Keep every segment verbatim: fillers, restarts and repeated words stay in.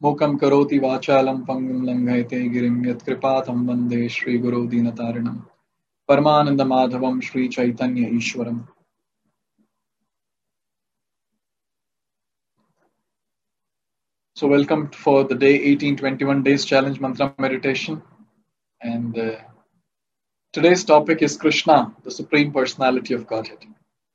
Mukam karoti vachalam pangam langhayate girim yat kripatam vande Shri Guru Dinatarinam Paramananda Madhavam Shri Chaitanya Ishwaram. So welcome for the day eighteen twenty-one days challenge mantra meditation, and uh, today's topic is Krishna, the Supreme Personality of Godhead.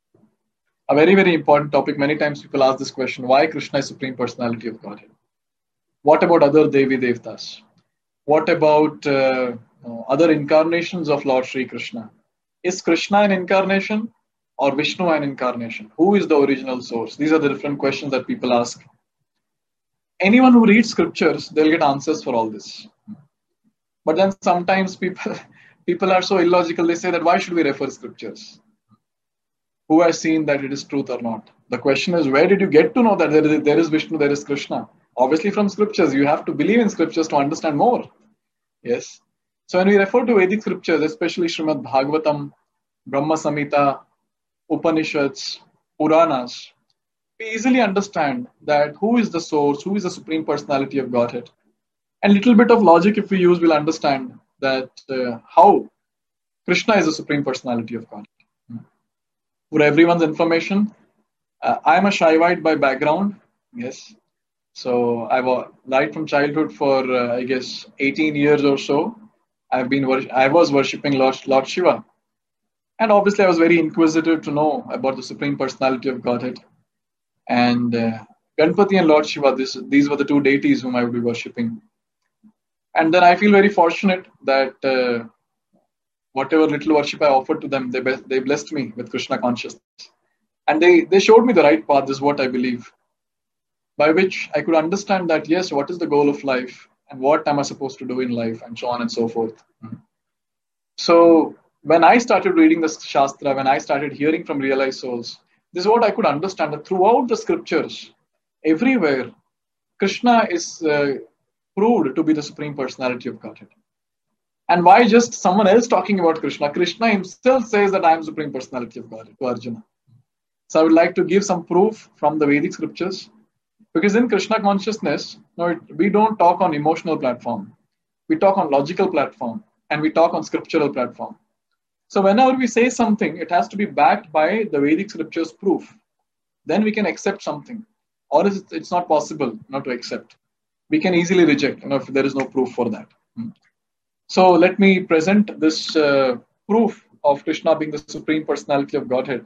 A very very important topic. Many times people ask this question: why Krishna is Supreme Personality of Godhead? What about other Devi Devtas? What about uh, other incarnations of Lord Sri Krishna? Is Krishna an incarnation or Vishnu an incarnation? Who is the original source? These are the different questions that people ask. Anyone who reads scriptures, they'll get answers for all this. But then sometimes people people are so illogical, they say that why should we refer scriptures? Who has seen that it is truth or not? The question is, where did you get to know that there is, there is Vishnu, there is Krishna? Obviously from scriptures. You have to believe in scriptures to understand more. Yes. So when we refer to Vedic scriptures, especially Srimad Bhagavatam, Brahma Samhita, Upanishads, Puranas, we easily understand that who is the source, who is the Supreme Personality of Godhead. And little bit of logic if we use, we'll understand that uh, how Krishna is the Supreme Personality of Godhead. For everyone's information, uh, I'm a Shaivite by background. Yes. So I've uh, right from childhood for uh, I guess eighteen years or so, I've been I was worshipping Lord, Lord Shiva, and obviously I was very inquisitive to know about the Supreme Personality of Godhead. And uh, Ganpati and Lord Shiva, this, these were the two deities whom I would be worshipping. And then I feel very fortunate that uh, whatever little worship I offered to them, they be- they blessed me with Krishna consciousness, and they they showed me the right path. This is what I believe, by which I could understand that, yes, what is the goal of life and what am I supposed to do in life, and so on and so forth. So when I started reading the Shastra, when I started hearing from realized souls, this is what I could understand, that throughout the scriptures, everywhere, Krishna is uh, proved to be the Supreme Personality of Godhead. And why just someone else talking about Krishna? Krishna himself says that I am Supreme Personality of Godhead to Arjuna. So I would like to give some proof from the Vedic scriptures. Because in Krishna consciousness, no, it, we don't talk on emotional platform. We talk on logical platform, and we talk on scriptural platform. So whenever we say something, it has to be backed by the Vedic scriptures proof. Then we can accept something. Or it's, it's not possible not to accept. We can easily reject, you know, if there is no proof for that. So let me present this uh, proof of Krishna being the Supreme Personality of Godhead.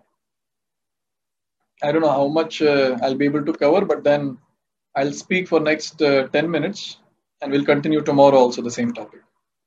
I don't know how much uh, I'll be able to cover, but then I'll speak for next uh, ten minutes, and we'll continue tomorrow also the same topic.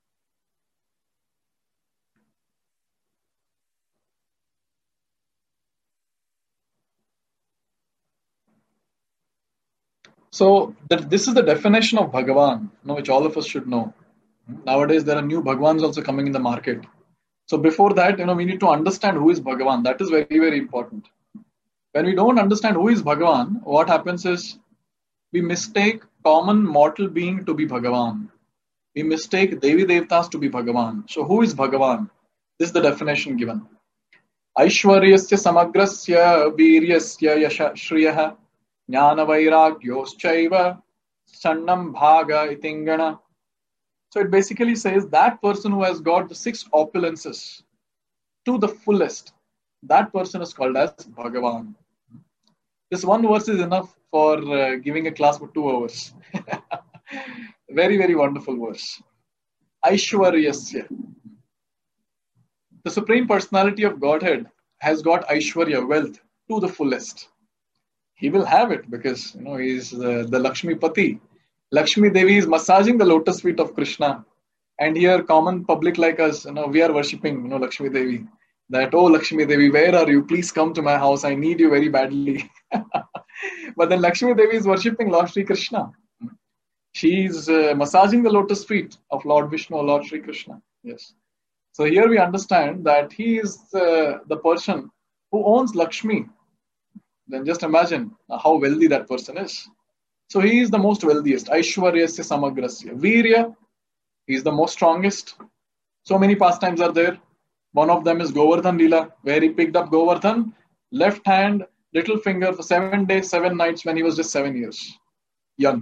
So that this is the definition of Bhagavan, you know, which all of us should know. Nowadays there are new Bhagavans also coming in the market. So before that, you know, we need to understand who is Bhagavan. That is very, very important. When we don't understand who is Bhagavan, what happens is we mistake common mortal being to be Bhagavan. We mistake Devi Devtas to be Bhagavan. So who is Bhagavan? This is the definition given. Aishwaryasya samagrasya viryasya yasha shriyah jnana vairagyyoschaiva sannam bhaga itingana. So it basically says that person who has got the six opulences to the fullest, that person is called as Bhagavan. This one verse is enough for uh, giving a class for two hours. Very, very wonderful verse. Aishwaryasya. The Supreme Personality of Godhead has got Aishwarya, wealth, to the fullest. He will have it because, you know, he is uh, the Lakshmi Pati. Lakshmi Devi is massaging the lotus feet of Krishna. And here, common public like us, you know, we are worshipping, you know, Lakshmi Devi. That, oh, Lakshmi Devi, where are you? Please come to my house. I need you very badly. But then Lakshmi Devi is worshipping Lord Sri Krishna. She is uh, massaging the lotus feet of Lord Vishnu or Lord Sri Krishna. Yes. So here we understand that he is uh, the person who owns Lakshmi. Then just imagine how wealthy that person is. So he is the most wealthiest. Aishwaryasya samagrasya. Virya, he is the most strongest. So many pastimes are there. One of them is Govardhan Leela, where he picked up Govardhan, left hand, little finger for seven days, seven nights when he was just seven years young.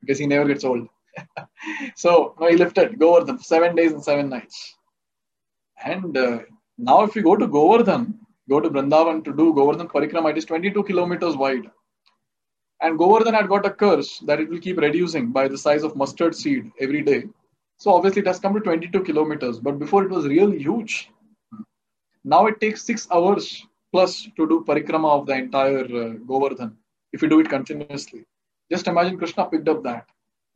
because he never gets old. So no, he lifted Govardhan seven days and seven nights. And uh, now if you go to Govardhan, go to Vrindavan to do Govardhan Parikrama, it is twenty-two kilometers wide. And Govardhan had got a curse that it will keep reducing by the size of mustard seed every day. So obviously it has come to twenty-two kilometers, but before it was really huge. Now it takes six hours plus to do Parikrama of the entire uh, Govardhan if you do it continuously. Just imagine Krishna picked up that.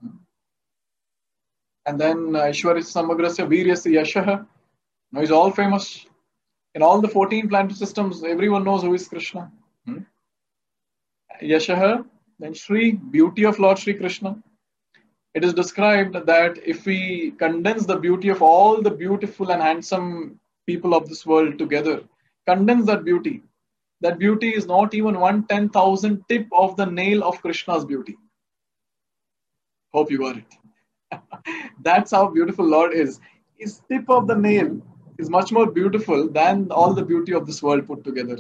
And then Aishwarya Samagrasya Viryasya Yashaha. Now he's all famous. In all the fourteen planetary systems, everyone knows who is Krishna. Hmm? Yashaha, then Shri, beauty of Lord Shri Krishna. It is described that if we condense the beauty of all the beautiful and handsome people of this world together, condense that beauty, that beauty is not even one ten thousand tip of the nail of Krishna's beauty. Hope you got it. That's how beautiful Lord is. His tip of the nail is much more beautiful than all the beauty of this world put together.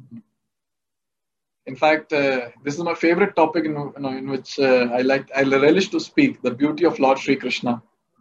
In fact, uh, this is my favorite topic in, you know, in which uh, I like, I relish to speak, the beauty of Lord Shri Krishna.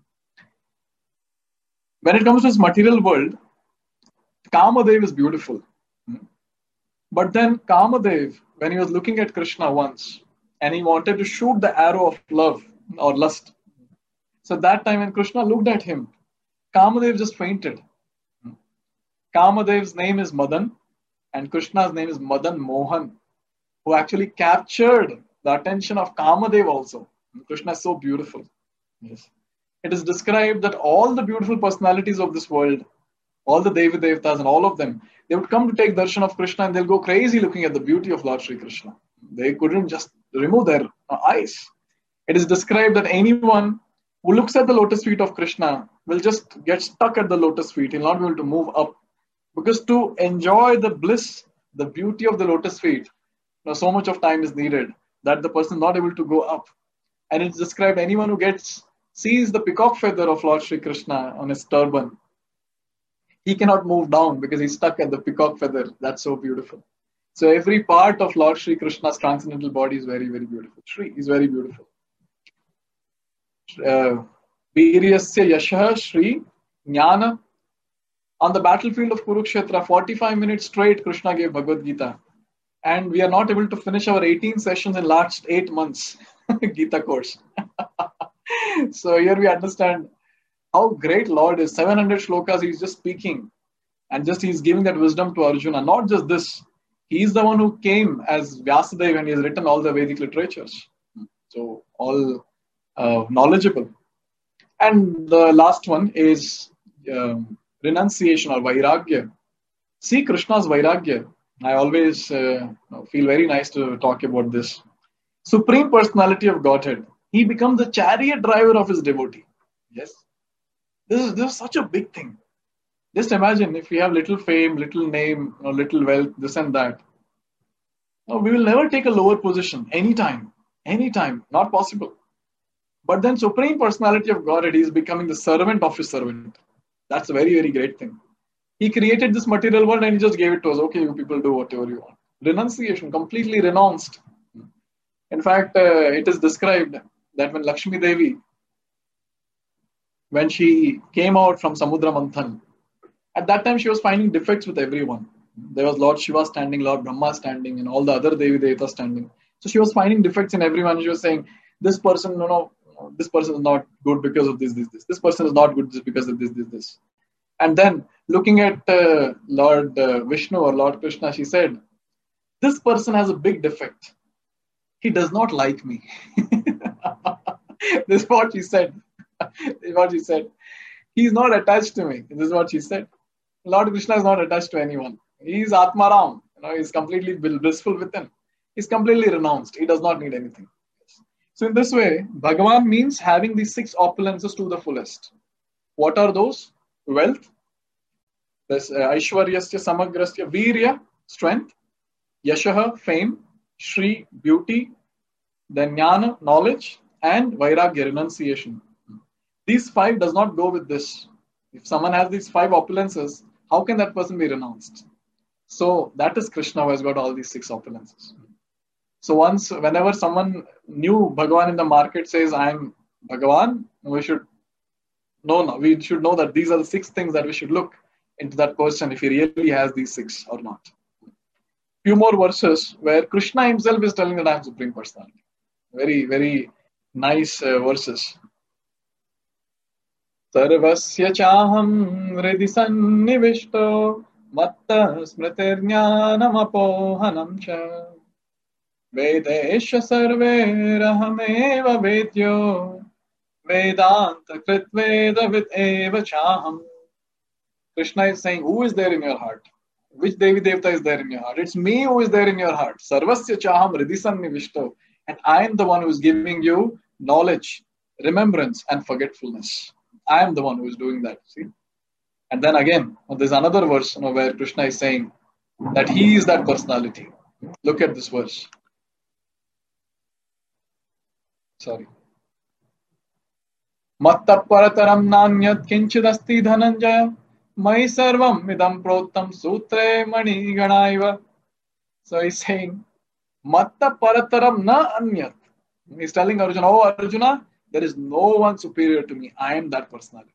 When it comes to this material world, Kamadev is beautiful. But then Kamadev, when he was looking at Krishna once, and he wanted to shoot the arrow of love or lust. So that time when Krishna looked at him, Kamadev just fainted. Kamadev's name is Madan, and Krishna's name is Madan Mohan, who actually captured the attention of Kamadev also. Krishna is so beautiful. Yes. It is described that all the beautiful personalities of this world, all the Devi Devtas and all of them, they would come to take darshan of Krishna and they'll go crazy looking at the beauty of Lord Shri Krishna. They couldn't just remove their eyes. It is described that anyone who looks at the lotus feet of Krishna will just get stuck at the lotus feet. He'll not be able to move up. Because to enjoy the bliss, the beauty of the lotus feet, you know, so much of time is needed that the person is not able to go up. And it's described anyone who gets sees the peacock feather of Lord Shri Krishna on his turban, he cannot move down because he's stuck at the peacock feather. That's so beautiful. So every part of Lord Shri Krishna's transcendental body is very, very beautiful. Shri is very beautiful. Uh, Viryasya Yashaha Shri Jnana. On the battlefield of Kurukshetra, forty-five minutes straight, Krishna gave Bhagavad Gita. And we are not able to finish our eighteen sessions in last eight months Gita course. So here we understand how great Lord is. seven hundred shlokas he's just speaking. And just he's giving that wisdom to Arjuna. Not just this. He's the one who came as Vyasadeva and he has written all the Vedic literatures. So all uh, knowledgeable. And the last one is um, renunciation or Vairagya. See Krishna's Vairagya. I always uh, feel very nice to talk about this. Supreme Personality of Godhead. He becomes the chariot driver of his devotee. Yes. This is, this is such a big thing. Just imagine if we have little fame, little name, or little wealth, this and that. No, we will never take a lower position anytime. Anytime. Not possible. But then Supreme Personality of Godhead, he is becoming the servant of his servant. That's a very, very great thing. He created this material world and he just gave it to us. Okay, you people do whatever you want. Renunciation, completely renounced. In fact, uh, it is described that when Lakshmi Devi, when she came out from Samudra Manthan, at that time she was finding defects with everyone. There was Lord Shiva standing, Lord Brahma standing, and all the other Devi Devatas standing. So she was finding defects in everyone. She was saying, this person, no, no, this person is not good because of this, this, this. This person is not good because of this, this, this. And then looking at uh, Lord uh, Vishnu or Lord Krishna, she said, this person has a big defect. He does not like me. This is what she said. This is what she said. He is not attached to me. This is what she said. Lord Krishna is not attached to anyone. He is Atmaram. You know, he is completely blissful within. He is completely renounced. He does not need anything. So in this way, Bhagavan means having these six opulences to the fullest. What are those? Wealth, this uh, Aishwaryasya Samagrasya Virya, strength, Yashaha, fame, Shri, beauty, then Jnana, knowledge, and Vairagya, renunciation. These five does not go with this. If someone has these five opulences, how can that person be renounced? So that is Krishna who has got all these six opulences. So once, whenever someone new Bhagavan in the market says, I am Bhagavan, we should know, no, we should know that these are the six things that we should look into that person if he really has these six or not. Few more verses where Krishna himself is telling that I am Supreme Personality. Very, very nice uh, verses. Sarvasya chaham hridhi sannivishto matta smritirjnanam apohanam cha vedesha sarverahameva vedyo vedanta kritveda vid eva chaham. Krishna is saying, who is there in your heart? Which Devi Devta is there in your heart? It's me who is there in your heart. Sarvasya chaham hridhi sannivishto. And I am the one who is giving you knowledge, remembrance, and forgetfulness. I am the one who is doing that. See? And then again, there's another verse, you know, where Krishna is saying that he is that personality. Look at this verse. Sorry. Matta parataram nanyat kinchidasti dhananjaya mai sarvam midam prottam sutre mani ganaiva. So he's saying, Matta parataram na anyat. He's telling Arjuna, oh Arjuna, there is no one superior to me. I am that personality.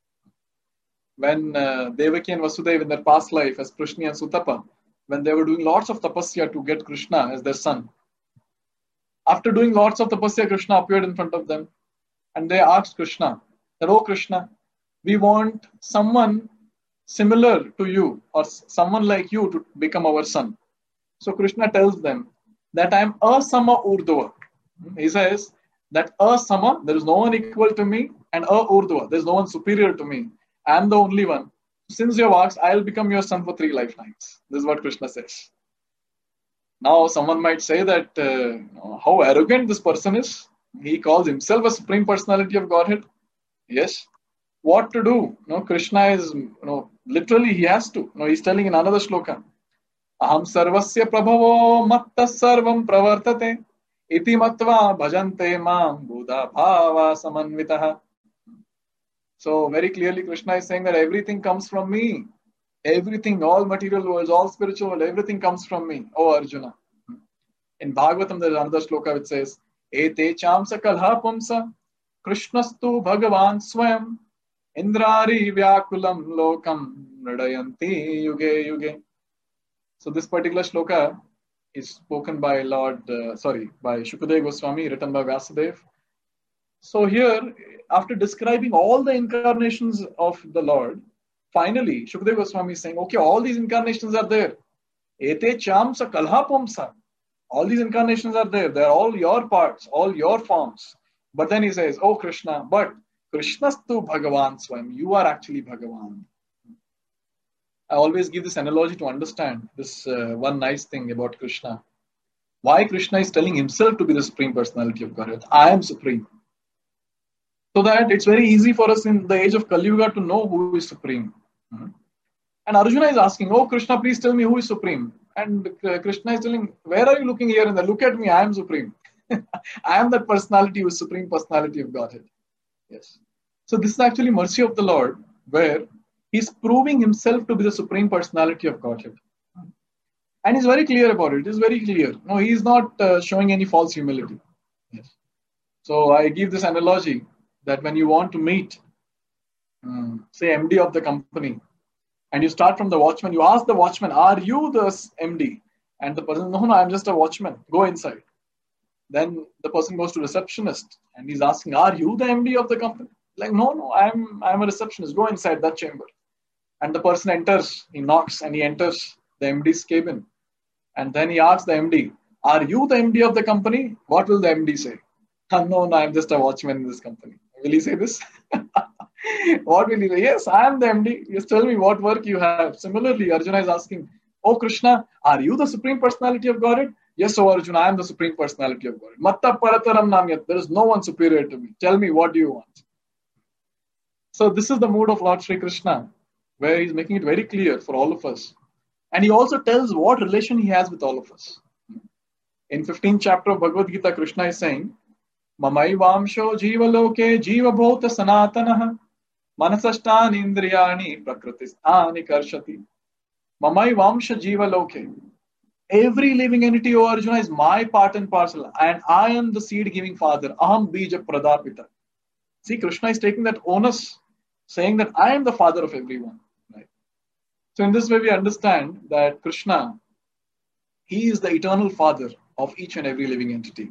When uh, Devaki and Vasudeva in their past life as Prishni and Sutapa, when they were doing lots of tapasya to get Krishna as their son, after doing lots of tapasya, Krishna appeared in front of them and they asked Krishna that, oh Krishna, we want someone similar to you or someone like you to become our son. So Krishna tells them that I am asama urdhva. He says that asama, there is no one equal to me, and a urdhva, there is no one superior to me. I am the only one. Since you have asked, I will become your son for three lifetimes. This is what Krishna says. Now, someone might say that uh, how arrogant this person is. He calls himself a Supreme Personality of Godhead. Yes. What to do? No, Krishna is, you know, literally he has to. No, he's telling in another shloka, Aham sarvasya prabhavo matta sarvam pravartate iti matva bhajante mam buddha bhava samanvitaha. So very clearly Krishna is saying that everything comes from me. Everything, all material worlds, all spiritual world, everything comes from me, oh Arjuna. In Bhagavatam there is another shloka which says, Ete chamsa kalha pumsa Krishnastu bhagavan swayam indrari vyakulam lokam nadayanti yuge yuge. So this particular shloka is spoken by Lord, uh, sorry, by Shukadeva Goswami, written by Vyasadeva. So here, after describing all the incarnations of the Lord, finally, Shukadeva Goswami is saying, okay, all these incarnations are there. Ete chamsa kalha pumsa. All these incarnations are there. They are all your parts, all your forms. But then he says, oh Krishna, but Krishnastu Bhagavan Swam. You are actually Bhagavan. I always give this analogy to understand this uh, one nice thing about Krishna. Why Krishna is telling himself to be the Supreme Personality of Godhead. I am Supreme. So that it's very easy for us in the age of Kali Yuga to know who is Supreme. Mm-hmm. And Arjuna is asking, oh Krishna, please tell me who is Supreme. And uh, Krishna is telling, where are you looking here? And look at me, I am Supreme. I am that personality who is Supreme Personality of Godhead. Yes. So this is actually mercy of the Lord, where he's proving himself to be the Supreme Personality of Godhead. And he's very clear about it. It's very clear. No, he's not uh, showing any false humility. Yes. So I give this analogy that when you want to meet, um, say, M D of the company, and you start from the watchman, you ask the watchman, are you the M D? And the person, no, no, I'm just a watchman. Go inside. Then the person goes to receptionist and he's asking, are you the M D of the company? Like, no, no, I'm, I'm a receptionist. Go inside that chamber. And the person enters, he knocks and he enters the M D's cabin. And then he asks the M D, are you the M D of the company? What will the M D say? No, no, I'm just a watchman in this company. Will he say this? What will he say? Yes, I am the M D. Just tell me what work you have. Similarly, Arjuna is asking, oh Krishna, are you the Supreme Personality of Godhead? Yes, oh Arjuna, I am the Supreme Personality of Godhead. Matta parataram namyat. There is no one superior to me. Tell me, what do you want? So this is the mood of Lord Sri Krishna, where he's making it very clear for all of us. And he also tells what relation he has with all of us. In fifteenth chapter of Bhagavad Gita, Krishna is saying, Mamai vamsho jiva loke jiva bhota sanatanaha manasashtani indriyani prakritisthani karshati. Mamai vamsha jiva loke. Every living entity, O Arjuna, is my part and parcel, and I am the seed-giving father. Aham bija pradapita. See, Krishna is taking that onus, saying that I am the father of everyone. Right? So in this way, we understand that Krishna, he is the eternal father of each and every living entity.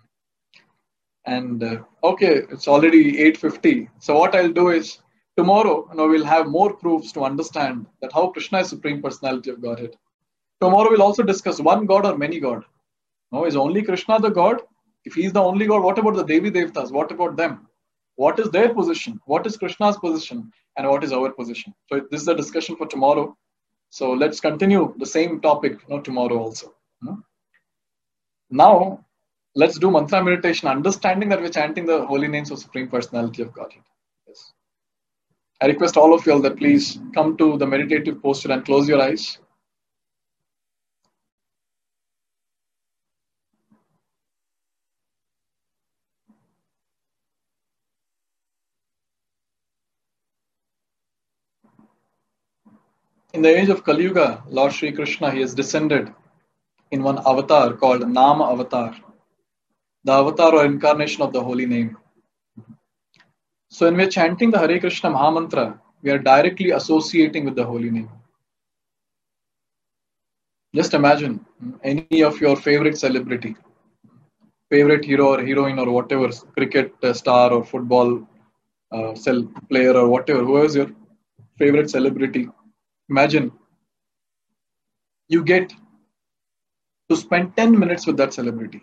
And uh, okay, it's already eight fifty. So what I'll do is, tomorrow, you know, we'll have more proofs to understand that how Krishna is Supreme Personality of Godhead. Tomorrow we'll also discuss one God or many God. No, is only Krishna the God? If he is the only God, what about the Devi Devtas? What about them? What is their position? What is Krishna's position? And what is our position? So this is a discussion for tomorrow. So let's continue the same topic, you know, tomorrow also. Hmm? Now, let's do mantra meditation, understanding that we're chanting the holy names of Supreme Personality of Godhead. Yes. I request all of you all that please come to the meditative posture and close your eyes. In the age of Kali Yuga, Lord Sri Krishna, he has descended in one avatar called Nama Avatar, the avatar or incarnation of the holy name. So when we are chanting the Hare Krishna Mahamantra, we are directly associating with the holy name. Just imagine any of your favorite celebrity, favorite hero or heroine or whatever, cricket star or football uh, cell player or whatever, who is your favorite celebrity. Imagine you get to spend ten minutes with that celebrity.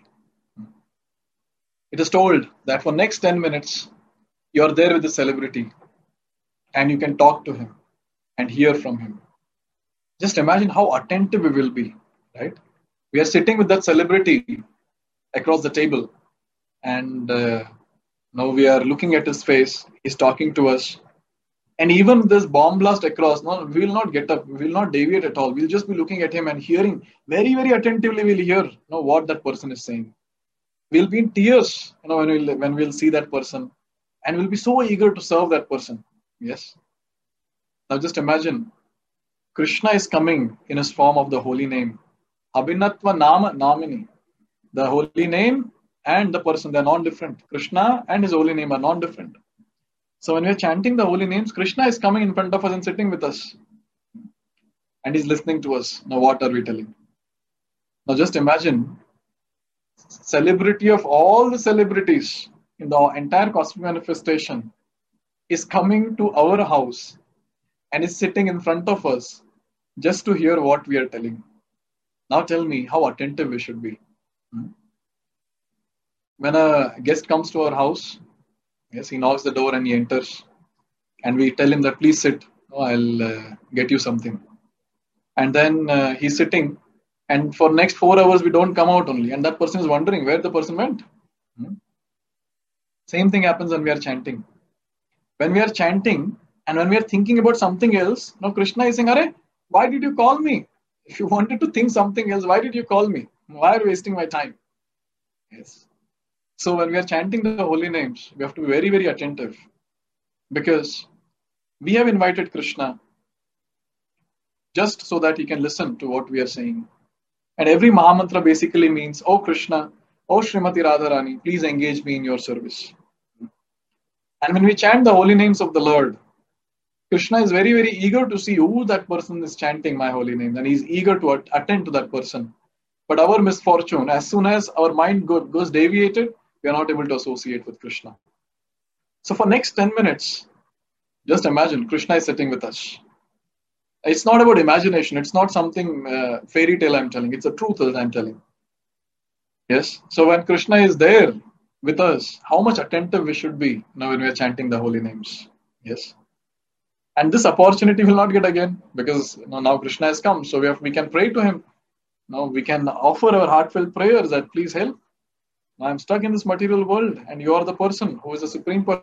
It is told that for next ten minutes, you are there with the celebrity and you can talk to him and hear from him. Just imagine how attentive we will be, right? We are sitting with that celebrity across the table and uh, now we are looking at his face. He's talking to us. And even this bomb blast across, no, we will not get up, we will not deviate at all. We'll just be looking at him and hearing very, very attentively. We'll hear, you know, what that person is saying. We'll be in tears, you know, when we'll when we'll see that person, and we'll be so eager to serve that person. Yes. Now just imagine, Krishna is coming in his form of the holy name, Abhinatva Nama Namini. The holy name and the person, they're non-different. Krishna and his holy name are non-different. So when we are chanting the holy names, Krishna is coming in front of us and sitting with us. And he's listening to us. Now what are we telling? Now just imagine, celebrity of all the celebrities in the entire cosmic manifestation is coming to our house and is sitting in front of us just to hear what we are telling. Now tell me how attentive we should be. When a guest comes to our house, yes, he knocks the door and he enters. And we tell him that, please sit. Oh, I'll uh, get you something. And then uh, he's sitting. And for next four hours, we don't come out only. And that person is wondering where the person went. Hmm? Same thing happens when we are chanting. When we are chanting and when we are thinking about something else, now Krishna is saying, Arey, why did you call me? If you wanted to think something else, why did you call me? Why are you wasting my time? Yes. So when we are chanting the holy names, we have to be very, very attentive because we have invited Krishna just so that he can listen to what we are saying. And every Mahamantra basically means, oh Krishna, oh Srimati Radharani, please engage me in your service. And when we chant the holy names of the Lord, Krishna is very, very eager to see who that person is chanting my holy name, and he's eager to attend to that person. But our misfortune, as soon as our mind go, goes deviated, we are not able to associate with Krishna. So for next ten minutes, just imagine Krishna is sitting with us. It's not about imagination. It's not something uh, fairy tale I'm telling. It's a truth that I'm telling. Yes. So when Krishna is there with us, how much attentive we should be now when we are chanting the holy names. Yes. And this opportunity will not get again because you know, now Krishna has come. So we have we can pray to him. Now we can offer our heartfelt prayers that please help. Now I'm stuck in this material world and you are the person who is the supreme person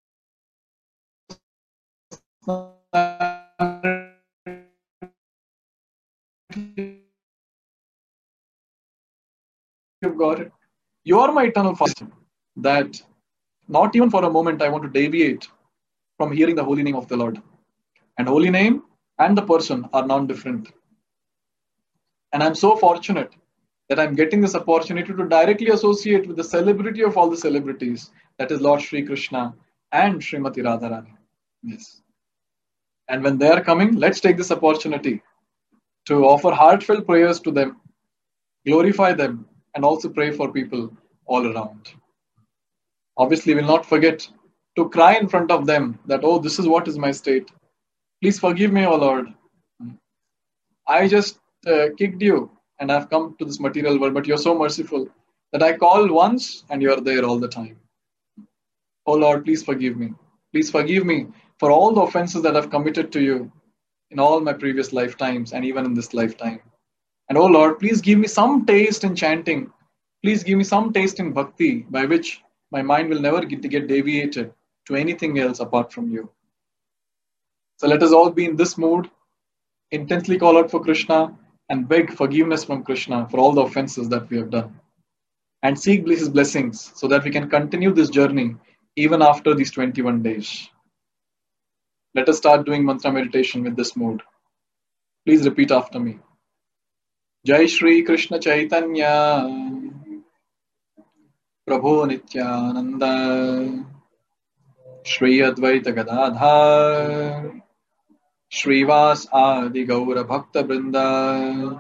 of God. You are my eternal father. That not even for a moment I want to deviate from hearing the holy name of the Lord. And holy name and the person are non-different. And I'm so fortunate that I'm getting this opportunity to directly associate with the celebrity of all the celebrities, that is Lord Sri Krishna and Srimati Radharani. Yes. And when they are coming, let's take this opportunity to offer heartfelt prayers to them, glorify them, and also pray for people all around. Obviously, we'll not forget to cry in front of them that, oh, this is what is my state. Please forgive me, O Lord. I just uh, kicked you and I've come to this material world, but you're so merciful that I call once and you're there all the time. Oh Lord, please forgive me. Please forgive me for all the offenses that I've committed to you in all my previous lifetimes and even in this lifetime. And oh Lord, please give me some taste in chanting. Please give me some taste in bhakti by which my mind will never get to get deviated to anything else apart from you. So let us all be in this mood, intensely call out for Krishna and beg forgiveness from Krishna for all the offenses that we have done. And seek his blessings so that we can continue this journey even after these twenty-one days. Let us start doing mantra meditation with this mood. Please repeat after me. Jai Shri Krishna Chaitanya Prabhu Nityananda Shri Advaita Gadadhar Shrivas Adi Gaura Bhakta Brinda.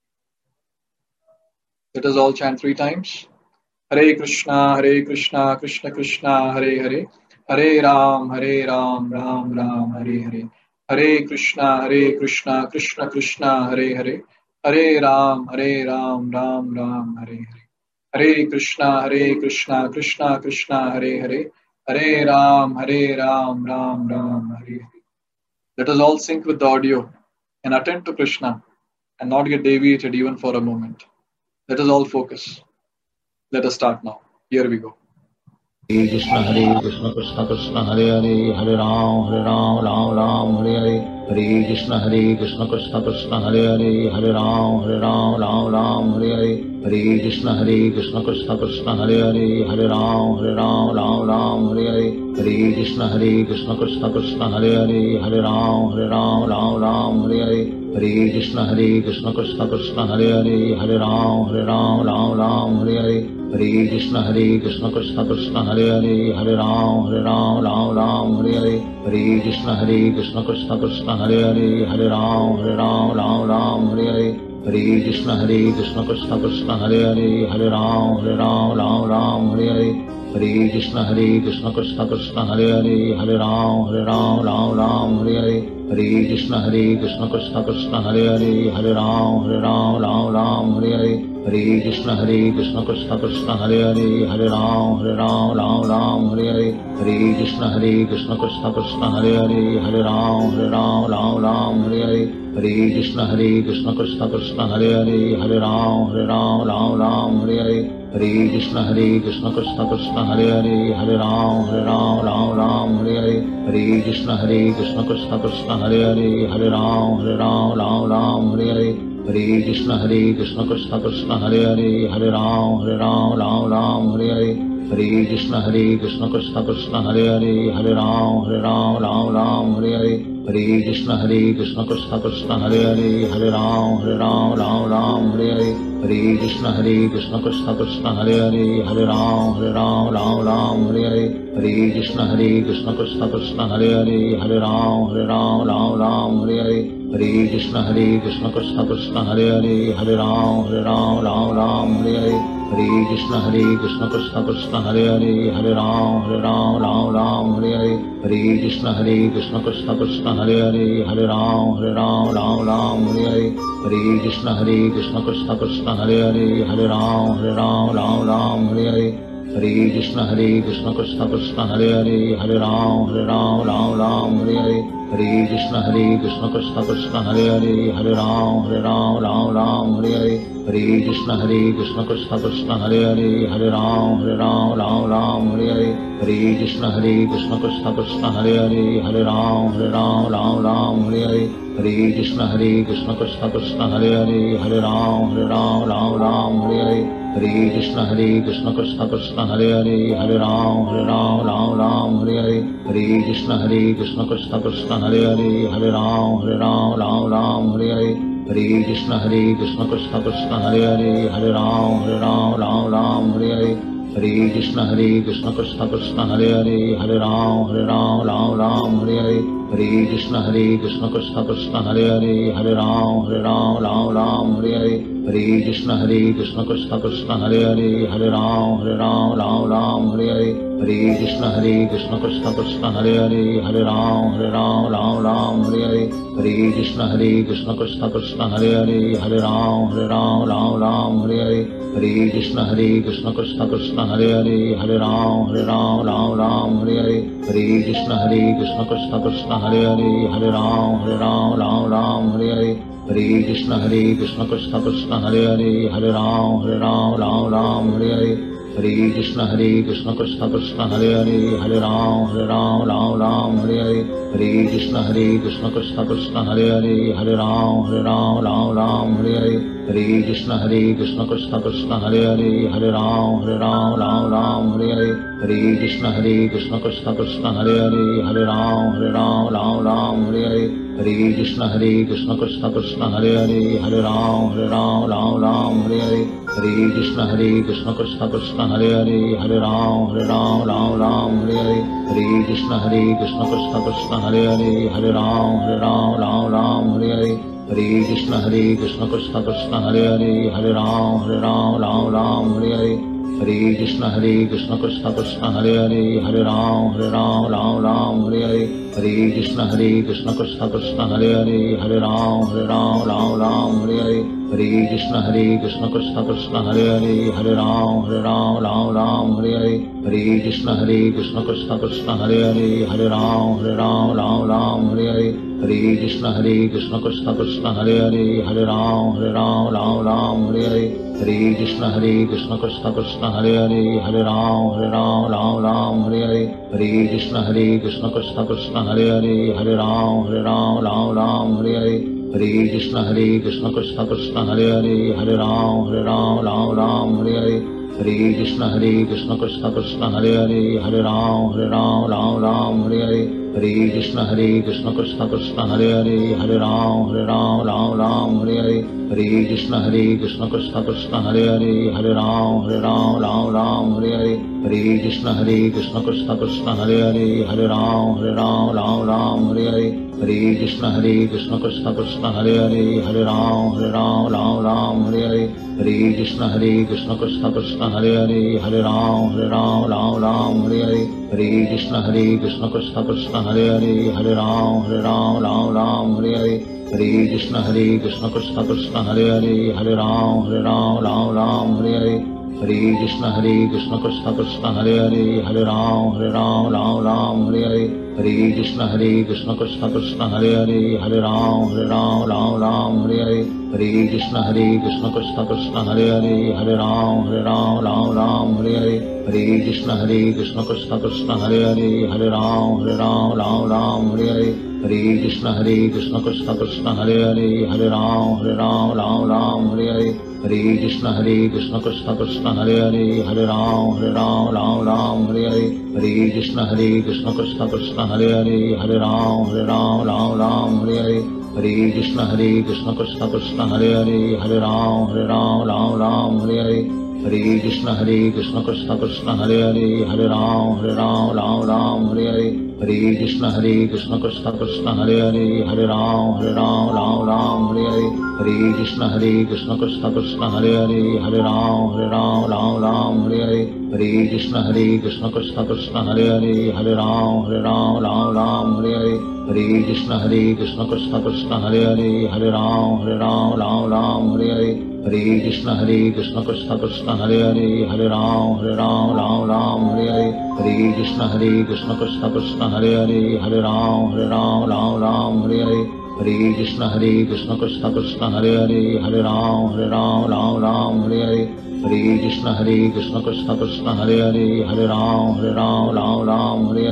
Let us all chant three times. Hare Krishna, Hare Krishna, Krishna Krishna, Hare Hare, Hare Ram, Hare Ram, Ram Ram, Hare Hare, Hare Krishna, Hare Krishna, Krishna Krishna, Hare Hare, Hare Ram, Hare Ram, Ram Ram, Hare Hare, Hare Krishna, Hare Krishna, Krishna Krishna, Hare Hare, Hare Ram, Hare Ram, Ram Ram, Hare Hare. Let us all sync with the audio and attend to Krishna and not get deviated even for a moment. Let us all focus. Let us start now. Here we go. Hare Krishna, Hare Krishna, Krishna Krishna, Hare Hare, Hare Ram, Hare Ram, Ram Ram, Hare Hare, Hare Krishna, Hare Krishna, Krishna Krishna, Hare Hare, Hare Ram, Hare Ram, Ram Ram, Hare Hare, Hare Krishna, Hare Krishna, Krishna Krishna, Hare Hare, Hare Ram, Hare Ram, Ram Ram, Hare Hare, Hare Krishna, Hare Krishna, Krishna Krishna, Hare Hare, Hare Ram, Hare Ram, Ram Ram, Hare Hare, Hare Krishna, Hare Krishna, Krishna Krishna, Hare Hare, Hare Ram, Hare Ram, Ram Ram, Hare Hare, Hare Krishna, Hare Krishna, Krishna Krishna, Hare Hare, Hare Ram, Hare Ram, Ram Ram, Hare Hare, Hare Krishna, Hare Krishna, Krishna Krishna, Hare Hare, Hare Ram, Hare Ram, Ram Ram, Hare Hare, Hare Krishna, Hare Krishna, Krishna Krishna, Hare Hare, Hare Ram, Hare Ram, Ram Ram, Hare Hare, Hare Krishna, Hare Krishna, Krishna Krishna, Hare Hare, Hare Ram, Hare Ram, Ram Ram, Hare Hare, Hare Krishna, Hare Krishna, Krishna Krishna, Hare Hare, Hare Ram, Hare Ram, Ram Ram, Hare Hare, Hare Krishna, Hare Krishna, Krishna Krishna, Hare Hare, Hare Ram, Hare Ram, Ram Ram, Hare Hare, Hare Krishna, Hare Krishna, Krishna Krishna, Hare Hare, Hare Ram, Hare Ram, Ram Ram, Hare Hare, Hare Krishna, Hare Krishna, Krishna Krishna, Hare Hare, Hare Ram, Hare Ram, Ram Ram, Hare Hare, Hare Krishna, Hare Krishna, Krishna Krishna, Hare Hare, Hare Ram, Hare Ram, Ram Ram, Hare Hare, Hare Krishna, Hare Krishna, Krishna Krishna, Hare Hare, Hare Ram, Hare Ram, Ram Ram, Hare Hare, Hare Krishna, Hare Krishna, Krishna Krishna, Hare Hare, Hare Ram, Hare Ram, Ram Ram, Hare Hare, Hare Krishna, Hare Krishna, Krishna Krishna, Hare Hare, Hare Ram, Hare Ram, Ram Ram, Hare Hare, Hare Krishna, Hare Krishna, Krishna Krishna, Hare Hare, Hare Ram, Hare Ram, Ram Ram, Hare Hare, Hare Krishna, Hare Krishna, Krishna Krishna, Hare Hare, Hare Ram, Hare Ram, Ram Ram, Hare Hare, Hare Krishna, Hare Krishna, Krishna Krishna, Hare Hare, Hare Ram, Hare Ram, Ram Ram, Hare Hare, Hare Krishna, Hare Krishna, Krishna Krishna, Hare Hare, Hare Ram, Hare Ram, Ram Ram, Hare Hare, Hare Krishna, Hare Krishna, Krishna Krishna, Hare Hare, Hare Ram, Hare Ram, Ram Ram, Hare Hare, Hare Krishna, Hare Krishna, Krishna Krishna, Hare Hare, Hare Ram, Hare Ram, Ram Ram, Hare Hare, Hare Krishna, Hare Krishna, Krishna Krishna, Hare Hare, Hare Ram, Hare Ram, Ram Ram, Hare Hare, Hare Krishna, Hare Krishna, Krishna Krishna, Hare Hare, Hare Ram, Hare Ram, Ram Ram, Hare Hare, Hare Krishna, Hare Krishna, Krishna Krishna, Hare Hare, Hare Ram, Hare Ram, Ram Ram, Hare Hare, Hare Krishna, Hare Krishna, Krishna Krishna, Hare Hare, Hare Ram, Hare Ram, Ram Ram, Hare Hare, Hare Krishna, Hare Krishna, Krishna Krishna, Hare Hare, Hare Ram, Hare Ram, Ram Ram, Hare Hare, Hare Krishna, Hare Krishna, Krishna Krishna, Hare Hare, Hare Ram, Hare Ram, Ram Ram, Hare Hare, Hare Krishna, Hare Krishna, Krishna Krishna, Hare Hare, Hare Ram, Hare Ram, Ram Ram, Hare Hare, Hare Krishna, Hare Krishna, Krishna Krishna, Hare Hare, Hare Ram, Hare Ram, Ram Ram, Hare Hare, Hare Krishna Hare Krishna Krishna Krishna Hare Hare Hare Ram Hare Ram Ram Ram Hare Hare Hare Krishna Hare Krishna Krishna Krishna Hare Hare Hare Ram Hare Ram Ram Ram Hare Hare Hare Krishna Hare Krishna Krishna Krishna Hare Hare Hare Ram Hare Ram Ram Ram Hare Hare Hare Krishna Hare Krishna Krishna Krishna Hare Hare Hare Ram Hare Ram Ram Ram Hare Hare Hare Krishna Hare Krishna Krishna Krishna Hare Hare Hare Ram Hare Ram Ram Ram Hare Hare Hare Krishna Hare Krishna Krishna Krishna Hare Hare Hare Ram Hare Ram Ram Ram Hare Hare Hare Krishna Hare Krishna Krishna Krishna Hare Hare Hare Ram Hare Ram Ram Ram Hare Hare Hare Krishna Hare Krishna Krishna Krishna Hare Hare Hare Ram Hare Ram Ram Ram Hare Hare Hare Krishna Hare Krishna Krishna Krishna Hare Hare Hare Ram Hare Ram Ram Ram Hare Hare Hare Krishna Hare Krishna Krishna Krishna Hare Hare Hare Ram Hare Ram Ram Ram Hare Hare Hare Krishna Hare Krishna Krishna Krishna Hare Hare Hare Ram Hare Ram Ram Ram Hare Hare Hare Krishna Hare Krishna Krishna Krishna Hare Hare Hare Ram Hare Ram Ram Ram Hare Hare Hare Krishna Hare Krishna Krishna Krishna Hare Hare Hare Ram Hare Ram Ram Ram Hare Hare Hare Krishna Hare Krishna Krishna Krishna Hare Hare Hare Ram Hare Ram Ram Ram Hare Hare Hare Krishna Hare Krishna Krishna Krishna Hare Hare Hare Ram Hare Ram Ram Ram Hare Hare Hare Krishna Hare Krishna Krishna Krishna Hare Hare Hare Ram Hare Ram Ram Ram Hare Hare Hare Krishna Hare Krishna Krishna Krishna Hare Hare Hare Ram Hare Ram Ram Ram Hare Hare Hare Krishna Hare Krishna Krishna Krishna Hare Hare Hare Ram Hare Ram Ram Ram Hare Hare Hare Krishna Hare Krishna Krishna Krishna Hare Hare Hare Ram Hare Ram Ram Ram Hare Hare Hare Krishna Hare Krishna Krishna Krishna Hare Hare Hare Ram Hare Ram Ram Ram Hare Hare Hare Krishna Hare Krishna Krishna Krishna Hare Hare Hare Ram Hare Ram Ram Ram Hare Hare Hare Krishna Hare Krishna Krishna Krishna Hare Hare Hare Ram Hare Ram Ram Ram Hare Hare Hare Krishna Hare Krishna Krishna Krishna Hare Hare Hare Ram Hare Ram Ram Ram Hare Hare Hare Krishna Hare Krishna Krishna Krishna Hare Hare Hare Ram Hare Ram Ram Ram Hare Hare Hare Krishna Hare Krishna Krishna Krishna Hare Hare Hare Ram Hare Ram Ram Ram Hare Hare Hare Krishna Hare Krishna Krishna Krishna Hare Hare Hare Ram Hare Ram Ram Ram Hare Hare Hare Krishna Hare Krishna Krishna Krishna Hare Hare Hare Ram Hare Ram Ram Ram Hare Hare Hare Krishna Hare Krishna Krishna Krishna Hare Hare Hare Ram Hare Ram Ram Ram Hare Hare Hare Krishna Hare Krishna Krishna Krishna Hare Hare Hare Ram Hare Ram Ram Ram Hare Hare Hare Krishna Hare Krishna Krishna Krishna Hare Hare Hare Ram Hare Ram Ram Ram Hare Hare Hare Krishna Hare Krishna Krishna Krishna Hare Hare Hare Ram Hare Ram Ram Ram Hare Hare Hare Krishna Hare Krishna Krishna Krishna Hare Hare Hare Ram Hare Ram Ram Ram Hare Hare Hare Krishna Hare Krishna Krishna Krishna Hare Hare Hare Ram Hare Ram Ram Ram Hare Hare Hare Krishna Hare Krishna Krishna Krishna Hare Hare Hare Ram Hare Ram Ram Ram Hare Hare Hare Krishna Hare Krishna Krishna Krishna Hare Hare Hare Ram Hare Ram Ram Ram Hare Hare Hare Krishna Hare Krishna Krishna Krishna Hare Hare Hare Ram Hare Ram Ram Ram Hare Hare Hare Krishna Hare Krishna Krishna Krishna Hare Hare Hare Ram Hare Ram Ram Ram Hare Hare Hare Krishna Hare Krishna Krishna Krishna Hare Hare Hare Ram Hare Ram Ram Ram Hare Hare Hare Krishna Hare Krishna Krishna Krishna Hare Hare Hare Ram Hare Ram Ram Ram Hare Hare Hare Krishna Hare Krishna Krishna Krishna Hare Hare Hare Ram Hare Ram Ram Ram Hare Hare Hare Krishna Hare Krishna Krishna Krishna Hare Hare Hare Ram Hare Ram Ram Ram Hare Hare Hare Krishna Hare Krishna Krishna Krishna Hare Hare Hare Ram Hare Ram Ram Ram Hare Hare Hare Krishna Hare Krishna Krishna Krishna Hare Hare Hare Ram Hare Ram Ram Ram Hare Hare Hare Krishna Hare Krishna Krishna Krishna Hare Hare Hare Ram Hare Ram Ram Ram Hare Hare Hare Krishna Hare Krishna Krishna Krishna Hare Hare Hare Ram Hare Ram Ram Ram Hare Hare Hare Krishna Hare Krishna Krishna Krishna Hare Hare Hare Ram Hare Ram Ram Ram Hare Hare Hare Krishna Hare Krishna Krishna Krishna Hare Hare Hare Ram Hare Ram Ram Ram Hare Hare Hare Krishna Hare Krishna Krishna Krishna Hare Hare Hare Ram Hare Ram Ram Ram Hare Hare Hare Krishna Hare Krishna Krishna Krishna Hare Hare Hare Ram Hare Ram Ram Ram Hare Hare Hare Krishna Hare Krishna Krishna Krishna Hare Hare Hare Ram Hare Ram Ram Ram Hare Hare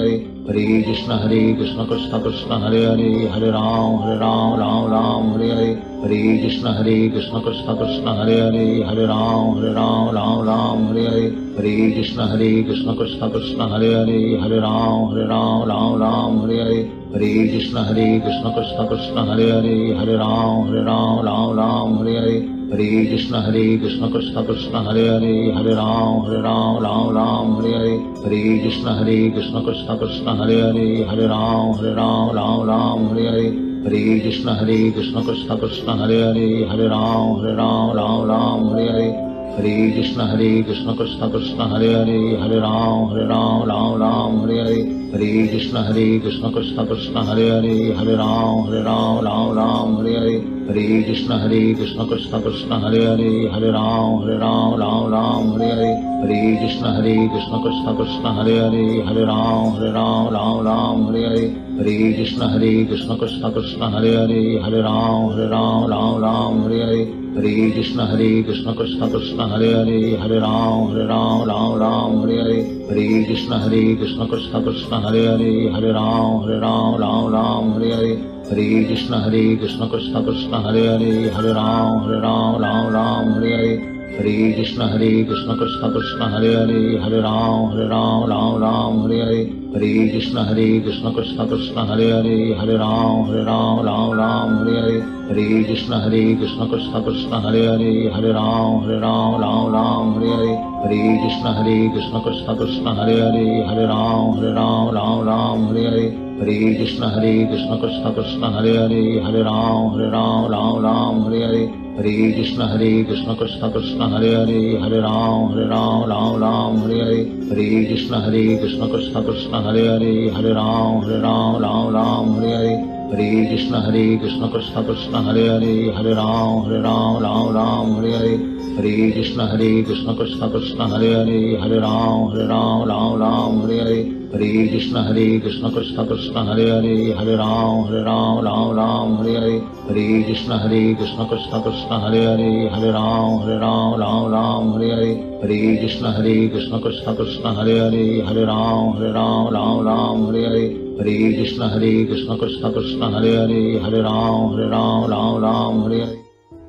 Hare Krishna Hare Krishna Krishna Krishna Hare Hare Hare Ram Hare Ram Ram Ram Hare Hare Hare Krishna Hare Krishna Krishna Krishna Hare Hare Hare Ram Hare Ram Ram Ram Hare Hare Hare Krishna Hare Krishna Krishna Krishna Hare Hare Hare Ram Hare Ram Ram Ram Hare Hare Hare Krishna Hare Krishna Krishna Krishna Hare Hare Hare Ram Hare Ram Ram Ram Hare Hare Hare Krishna Hare Krishna Krishna Krishna Hare Hare Hare Ram Hare Ram Ram Ram Hare Hare Hare Krishna Hare Krishna Krishna Krishna Hare Hare Hare Ram Hare Ram Ram Ram Hare Hare Hare Krishna Hare Krishna Krishna Krishna Hare Hare Hare Ram Hare Ram Ram Ram Hare Hare Hare Krishna Hare Krishna Krishna Krishna Hare Hare Hare Ram Hare Ram Ram Ram Hare Hare Hare Krishna Hare Krishna Krishna Krishna Hare Hare Hare Ram Hare Ram Ram Ram Hare Hare Hare Krishna Hare Krishna Krishna Krishna Hare Hare Hare Ram Hare Ram Ram Ram Hare Hare Hare Krishna Hare Krishna Krishna Krishna Hare Hare Hare Ram Hare Ram Ram Ram Hare Hare Hare Krishna Hare Krishna Krishna Krishna Hare Hare Hare Ram Hare Ram Ram Ram Hare Hare Hare Krishna Hare Krishna Krishna Krishna Hare Hare Hare Ram Hare Ram Ram Ram Hare Hare Hare Krishna Hare Krishna Krishna Krishna Hare Hare Hare Ram Hare Ram Ram Ram Hare Hare Hare Krishna Hare Krishna Krishna Krishna Hare Hare Hare Ram Hare Ram Ram Ram Hare Hare Hare Krishna Hare Krishna Krishna Krishna Hare Hare Hare Ram Hare Ram Ram Ram Hare Hare Hare Krishna Hare Krishna Krishna Krishna Hare Hare Hare Ram Hare Ram Ram Ram Hare Hare Hare Krishna Hare Krishna Krishna Krishna Hare Hare Hare Ram Hare Ram Ram Ram Hare Hare Hare Krishna Hare Krishna Krishna Krishna Hare Hare Hare Ram Hare Ram Ram Ram Hare Hare Hare Krishna Hare Krishna Krishna Krishna Hare Hare Hare Ram Hare Ram Ram Ram Hare Hare Hare Krishna Hare Krishna Krishna Krishna Hare Hare Hare Ram Hare Ram Ram Ram Hare Hare Hare Krishna Hare Krishna Krishna Krishna Hare Hare Hare Ram Hare Ram Ram Ram Hare Hare Hare Krishna Hare Krishna Krishna Krishna Hare Hare Hare Ram Hare Ram Ram Ram Hare Hare Hare Krishna Hare Krishna Krishna Krishna Hare Hare Hare Ram Hare Ram Ram Ram Hare Hare Hare Krishna Hare Krishna Krishna Krishna Hare Hare Hare Ram Hare Ram Ram Ram Hare Hare Hare Krishna Hare Krishna Krishna Krishna Hare Hare Hare Ram Hare Ram Ram Ram Hare Hare Hare Krishna Hare Krishna Krishna Krishna Hare Hare Hare Ram Hare Ram Ram Ram Hare Hare Hare Krishna Hare Krishna Krishna Krishna Hare Hare Hare Ram Hare Ram Ram Ram Hare Hare.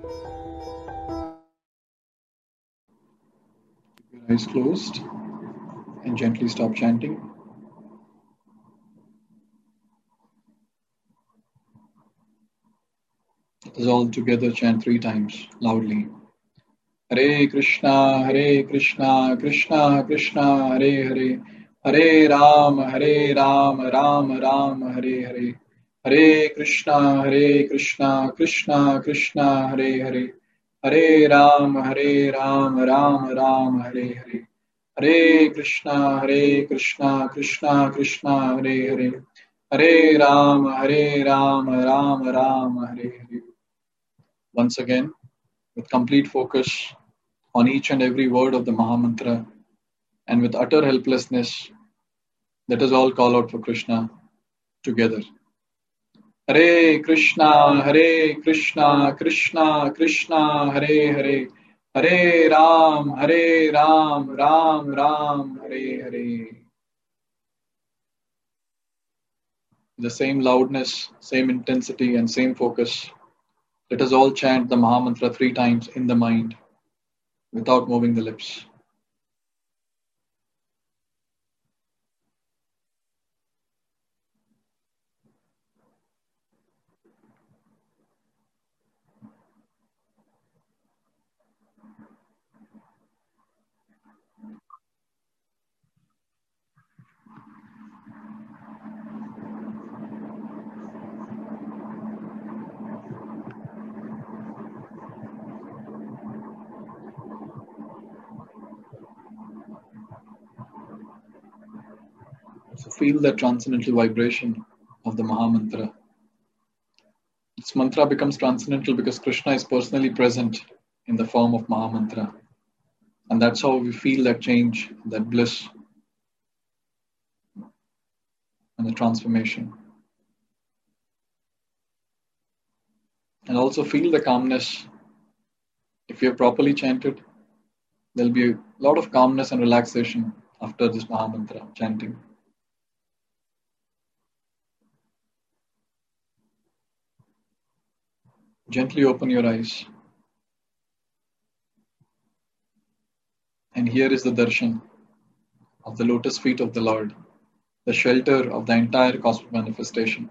Keep your eyes closed and gently stop chanting. Let us all together chant three times loudly. Hare Krishna, Hare Krishna, Krishna Krishna, Hare Hare, Hare Ram, Hare Ram, Ram Ram, Hare Hare, Hare Krishna, Hare Krishna, Krishna Krishna, Hare Hare, Hare Ram, Hare Ram, Ram Ram, Hare Hare, Hare Krishna, Hare Krishna, Krishna Krishna, Hare Hare, Hare Ram, Hare Ram, Ram Ram, Hare Hare. Once again, with complete focus on each and every word of the Mahamantra and with utter helplessness, let us all call out for Krishna together. Hare Krishna, Hare Krishna, Krishna Krishna, Hare Hare, Hare Ram, Hare Ram, Ram Ram, Hare Hare. With the same loudness, same intensity, and same focus, let us all chant the Mahamantra three times in the mind, without moving the lips. So feel that transcendental vibration of the Mahamantra. This mantra becomes transcendental because Krishna is personally present in the form of Mahamantra. And that's how we feel that change, that bliss, and the transformation. And also feel the calmness. If you have properly chanted, there'll be a lot of calmness and relaxation after this Mahamantra chanting. Gently open your eyes. And here is the darshan of the lotus feet of the Lord, the shelter of the entire cosmic manifestation.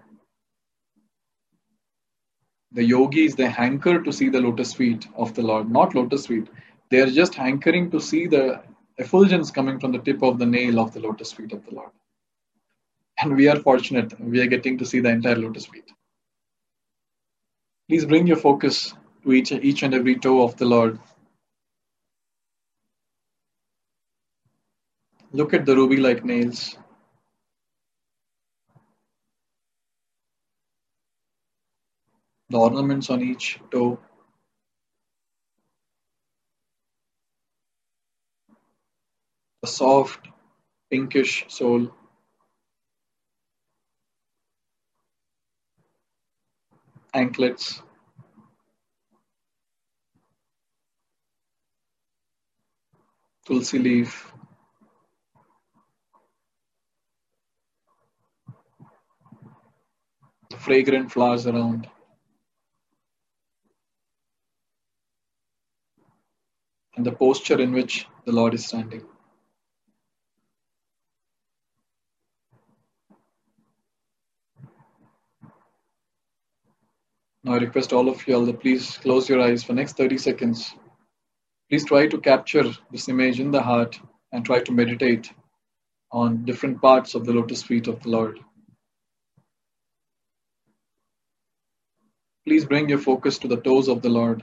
The yogis, they hanker to see the lotus feet of the Lord, not lotus feet. They are just hankering to see the effulgence coming from the tip of the nail of the lotus feet of the Lord. And we are fortunate, we are getting to see the entire lotus feet. Please bring your focus to each, each and every toe of the Lord. Look at the ruby-like nails. The ornaments on each toe. The soft, pinkish sole. Anklets. Tulsi leaf. The fragrant flowers around. And the posture in which the Lord is standing. Now I request all of you all to please close your eyes for next thirty seconds. Please try to capture this image in the heart and try to meditate on different parts of the lotus feet of the Lord. Please bring your focus to the toes of the Lord.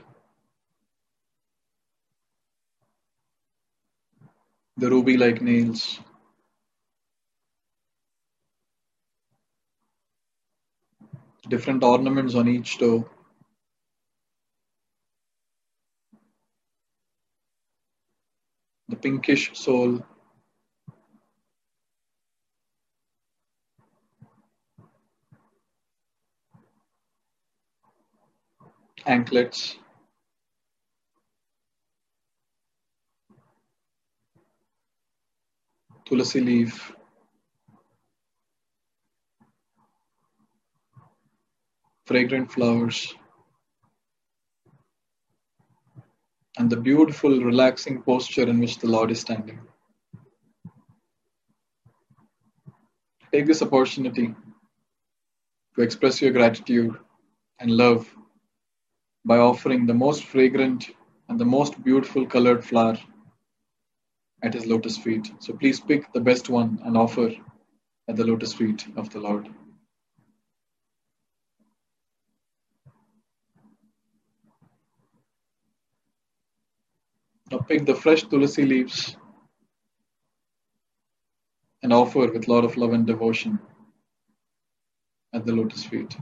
The ruby-like nails. Different ornaments on each toe. The pinkish sole. Anklets. Tulsi leaf. Fragrant flowers. And the beautiful, relaxing posture in which the Lord is standing. Take this opportunity to express your gratitude and love by offering the most fragrant and the most beautiful colored flower at his lotus feet. So please pick the best one and offer at the lotus feet of the Lord. Now pick the fresh tulsi leaves and offer with a lot of love and devotion at the lotus feet.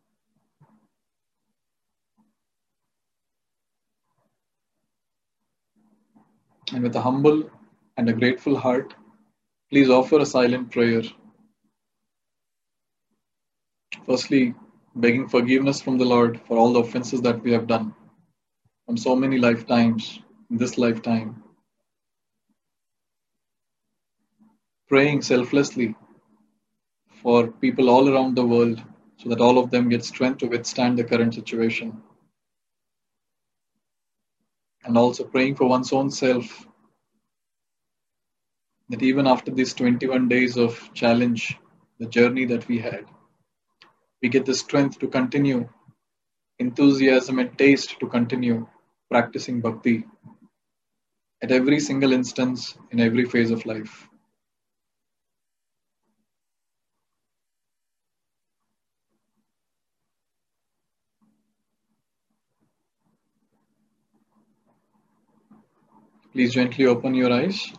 And with a humble and a grateful heart, please offer a silent prayer. Firstly, begging forgiveness from the Lord for all the offenses that we have done from so many lifetimes in this lifetime. Praying selflessly for people all around the world so that all of them get strength to withstand the current situation. And also praying for one's own self that even after these twenty-one days of challenge, the journey that we had, we get the strength to continue, enthusiasm and taste to continue practicing bhakti at every single instance in every phase of life. Please gently open your eyes.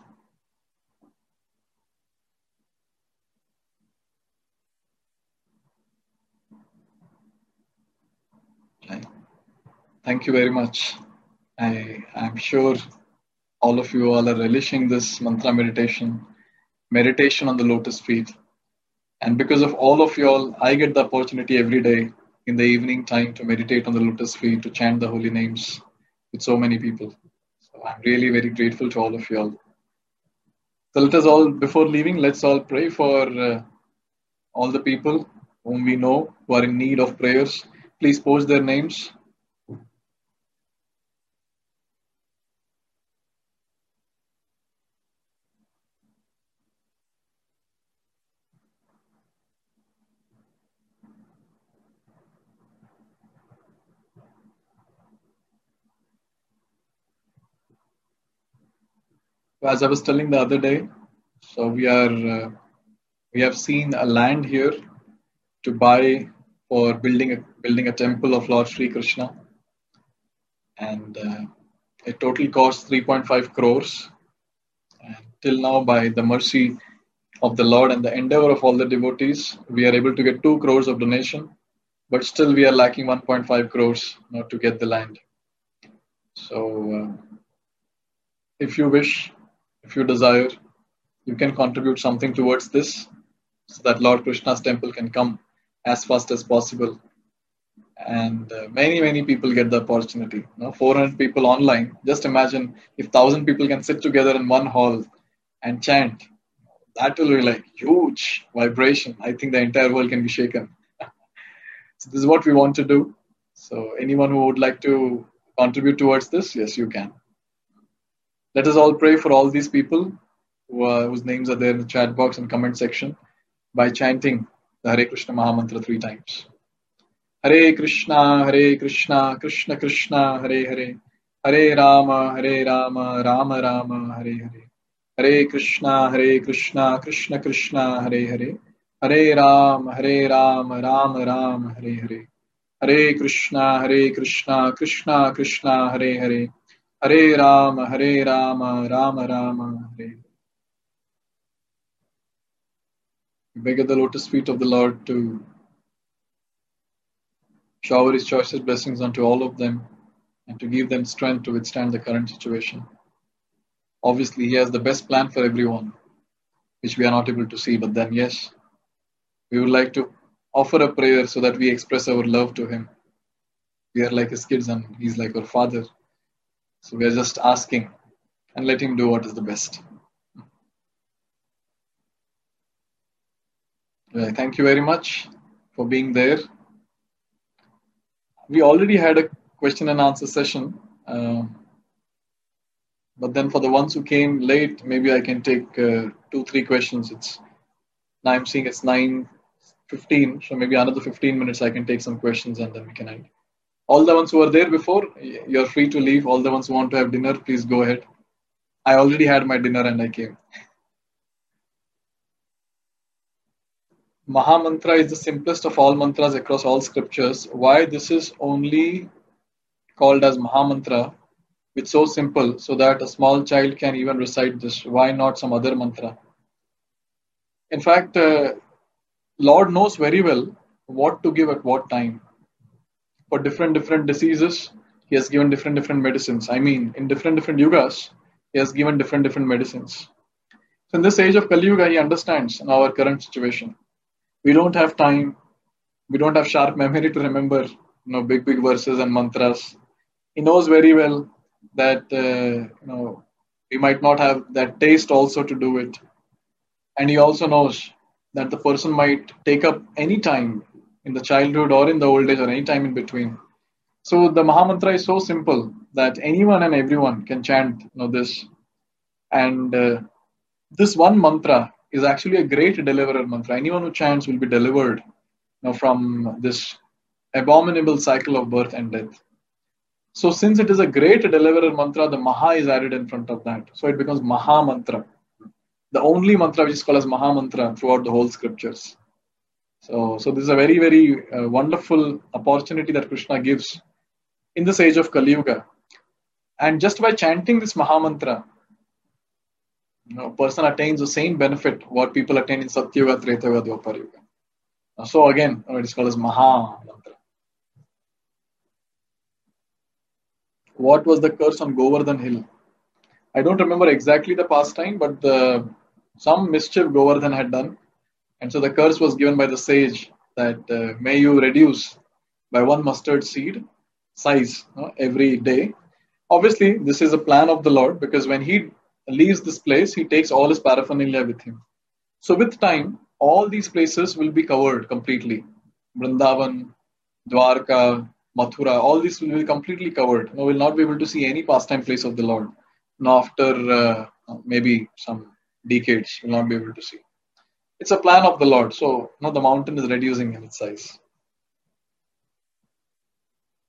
Okay. Thank you very much. I am sure all of you all are relishing this mantra meditation, meditation on the lotus feet. And because of all of you all, I get the opportunity every day in the evening time to meditate on the lotus feet, to chant the holy names with so many people. So I'm really very grateful to all of you all. So let us all, before leaving, let's all pray for uh, all the people whom we know who are in need of prayers. Please post their names As I was telling the other day, so we are uh, we have seen a land here to buy for building a building a temple of Lord Sri Krishna, and uh, it total cost three point five crores. And till now, by the mercy of the Lord and the endeavor of all the devotees, we are able to get two crores of donation, but still we are lacking one point five crores you know, to get the land. So, uh, if you wish, if you desire, you can contribute something towards this so that Lord Krishna's temple can come as fast as possible. And uh, many, many people get the opportunity. You know, four hundred people online. Just imagine if one thousand people can sit together in one hall and chant. That will be like huge vibration. I think the entire world can be shaken. So this is what we want to do. So anyone who would like to contribute towards this, yes, you can. Let us all pray for all these people who are, whose names are there in the chat box and comment section by chanting the Hare Krishna Mahamantra three times. Hare Krishna, Hare Krishna, Krishna Krishna, Hare Hare, Hare Rama, Hare Rama, Rama Rama, Hare Hare. Hare Krishna, Hare Krishna, Krishna Krishna, Hare Hare, Hare Rama, Hare Rama, Rama Rama, Hare Hare. Hare Krishna, Hare Krishna, Krishna Krishna, Hare Hare, Hare Rama, Hare Rama, Rama Rama, Hare Hare. We beg at the lotus feet of the Lord to shower His choicest blessings unto all of them and to give them strength to withstand the current situation. Obviously, He has the best plan for everyone, which we are not able to see, but then, yes, we would like to offer a prayer so that we express our love to Him. We are like His kids and He's like our Father. So we are just asking and let Him do what is the best. Well, thank you very much for being there. We already had a question and answer session, uh, but then for the ones who came late, maybe I can take uh, two, three questions. It's now I'm seeing it's nine fifteen, so maybe another fifteen minutes I can take some questions and then we can end. All the ones who were there before, you're free to leave. All the ones who want to have dinner, please go ahead. I already had my dinner and I came. Mahamantra is the simplest of all mantras across all scriptures. Why this is only called as Mahamantra? It's so simple so that a small child can even recite this. Why not some other mantra? In fact, uh, Lord knows very well what to give at what time. For different different diseases, He has given different different medicines. I mean, in different different yugas, He has given different different medicines. So in this age of Kali Yuga, He understands our current situation. We don't have time. We don't have sharp memory to remember, you know, big big verses and mantras. He knows very well that uh, you know we might not have that taste also to do it, and He also knows that the person might take up any time in the childhood or in the old age or any time in between. So the Mahamantra is so simple that anyone and everyone can chant, you know, this, and uh, this one mantra is actually a great deliverer mantra. Anyone who chants will be delivered, you know, from this abominable cycle of birth and death. So since it is a great deliverer mantra, the Maha is added in front of that. So it becomes Maha Mantra, the only mantra which is called as Maha Mantra throughout the whole scriptures. So, so this is a very, very uh, wonderful opportunity that Krishna gives in this age of Kali Yuga. And just by chanting this Maha Mantra, you know, a person attains the same benefit what people attain in Satyuga, Treta Yuga, Dwapar Yuga. So again, it is called as Maha Mantra. What was the curse on Govardhan Hill? I don't remember exactly the pastime, but the, some mischief Govardhan had done. And so the curse was given by the sage that uh, may you reduce by one mustard seed size uh, every day. Obviously, this is a plan of the Lord, because when He leaves this place, He takes all His paraphernalia with Him. So with time, all these places will be covered completely. Vrindavan, Dwarka, Mathura, all these will be completely covered. We will not be able to see any pastime place of the Lord. Now after uh, maybe some decades, we will not be able to see. It's a plan of the Lord. So you know, the mountain is reducing in its size.